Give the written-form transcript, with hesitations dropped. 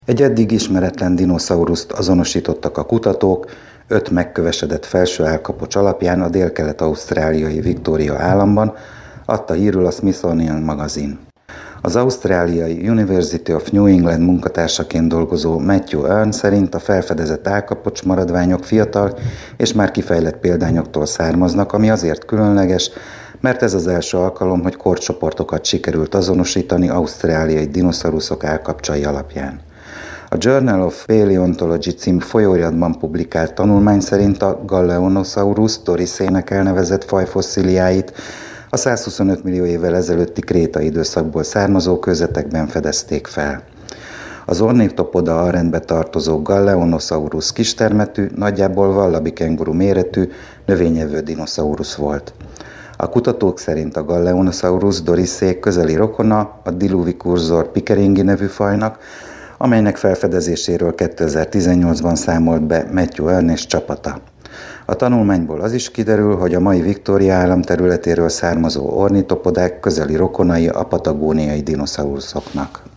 Egy eddig ismeretlen dinoszauruszt azonosítottak a kutatók, 5 megkövesedett felső állkapocs alapján a délkelet-ausztráliai Victoria államban, adta hírül a Smithsonian magazin. Az ausztráliai University of New England munkatársaként dolgozó Matthew Earn szerint a felfedezett állkapocs maradványok fiatal és már kifejlett példányoktól származnak, ami azért különleges, mert ez az első alkalom, hogy korcsoportokat sikerült azonosítani ausztráliai dinoszauruszok állkapcsai alapján. A Journal of Paleontology című folyóiratban publikált tanulmány szerint a Galeonosaurus doriszének elnevezett faj fosszíliáit a 125 millió évvel ezelőtti kréta időszakból származó kőzetekben fedezték fel. Az Ornithopoda alrendbe tartozó Galeonosaurus kistermetű, nagyjából wallaby kenguru méretű, növényevő dinoszaurusz volt. A kutatók szerint a Galeonosaurus doriszék közeli rokona a Diluvicursor pickeringi nevű fajnak, amelynek felfedezéséről 2018-ban számolt be Matthew Earn és csapata. A tanulmányból az is kiderül, hogy a mai Victoria állam területéről származó ornitopodák közeli rokonai a patagóniai dinoszauruszoknak.